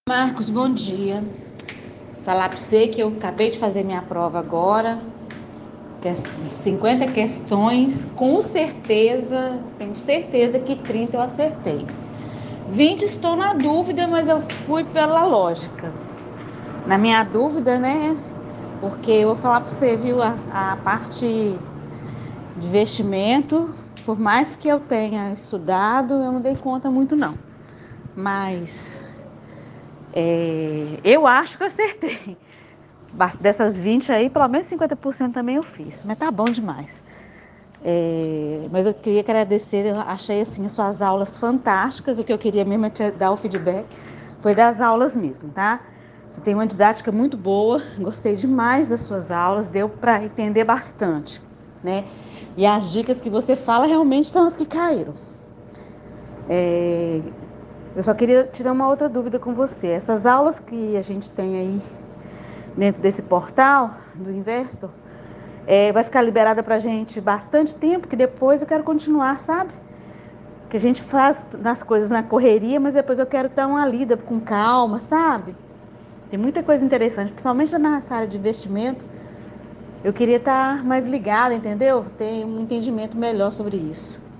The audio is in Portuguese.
Marcos, bom dia. Falar para você que eu acabei de fazer minha prova agora, que é 50 questões, com certeza, tenho certeza que 30 eu acertei. 20 estou na dúvida, mas eu fui pela lógica. Na minha dúvida, né? Porque eu vou falar para você, viu, a parte de investimento, por mais que eu tenha estudado, eu não dei conta muito não. Mas eu acho que eu acertei. Dessas 20 aí, pelo menos 50% também eu fiz, mas tá bom demais. Mas eu queria agradecer, eu achei assim as suas aulas fantásticas, o que eu queria mesmo é te dar o feedback, foi das aulas mesmo, tá? Você tem uma didática muito boa, gostei demais das suas aulas, deu para entender bastante, né? E as dicas que você fala realmente são as que caíram. Eu só queria tirar uma outra dúvida com você. Essas aulas que a gente tem aí dentro desse portal do Investor, vai ficar liberada pra gente bastante tempo, que depois eu quero continuar, sabe? Que a gente faz nas coisas na correria, mas depois eu quero dar uma lida com calma, sabe? Tem muita coisa interessante, principalmente nessa área de investimento. Eu queria estar mais ligada, entendeu? Ter um entendimento melhor sobre isso.